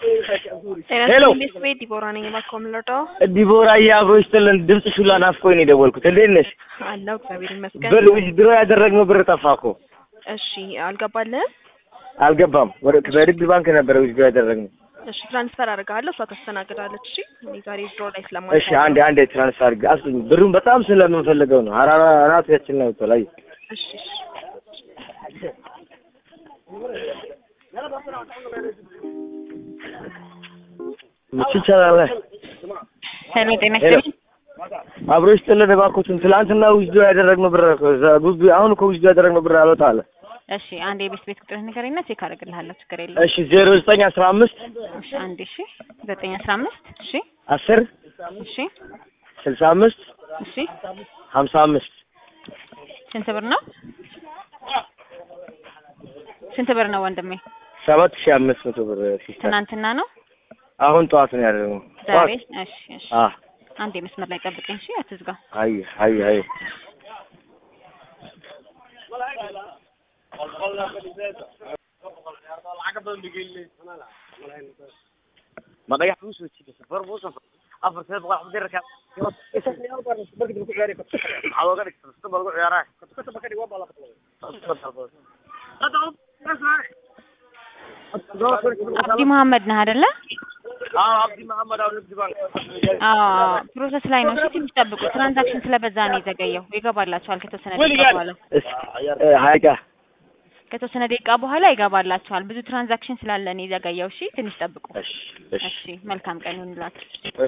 Hello. Miss Dibora ነኝ ባኮምለዶ ዲቦራ ያብሮሽ ተለን ድምጽሽ ሁላ ናፍቆኝ ነው የደወልኩት። እንዴት ነሽ? አላህ እግዚአብሔር ይመስገን። ብር ድሮ ያደረግነው ብር ጠፋኮ። እሺ አልገባልህም? አልገባም። ወደ በንግድ ባንክ ነበር ድሮ ያደረግነው። እሺ ትራንስፈር አደርጋለሁ እሷ ታስተናግዳለች። እሺ እኔ ዛሬ ድሮ ላይ ስለማለት እሺ አንዴ ትራንስፈር አድርግ። አስኝ ብሩን በጣም ስለምንፈልገው ነው። አራራችን ነው ተላይ። እሺ ምትቻላለ ሄሎ ጤናሽ አብሮሽ ተለን ባኮቱን ትላንትና ውስዶ ያደረግነው ብር አሁን እኮ ውስዶ ያደረግነው ብር አልወጣለ። እሺ አንዴ ቤት ቁጥርህን ንገረኝና ቼክ አደርግልሃለሁ። ችግር የለም። እሺ 0915 እሺ አንዴ እሺ 915 እሺ 10 እሺ 65 እሺ 55 ስንት ብር ነው? ስንት ብር ነው ወንድሜ? 7500 ብር ሲስተር። ትናንትና ነው? አሁን ጠዋት ነው ያደረገው። ዛሬ? እሺ አንዴ መስመር ላይ ጠብቀኝ እሺ፣ አትዝጋ። አይ ما ضيع فلوس وتشي سفر بوصف افر سبب واحد درك عوضك تستبر يا راح كنت بكري وبا አብዲ መሐመድ ነህ አይደለ? አብዲ መሐመድ አሁን ንግድ ባንክ ፕሮሰስ ላይ ነው። እሺ ትንሽ ጠብቁ። ትራንዛክሽን ስለበዛ ነው የዘገየው። ይገባላችኋል ከተወሰነ ደቂቃ በኋላ። ከተወሰነ ደቂቃ በኋላ ይገባላችኋል። ብዙ ትራንዛክሽን ስላለ ነው የዘገየው። እሺ ትንሽ ጠብቁ። እሺ መልካም ቀን ይሁንላችሁ።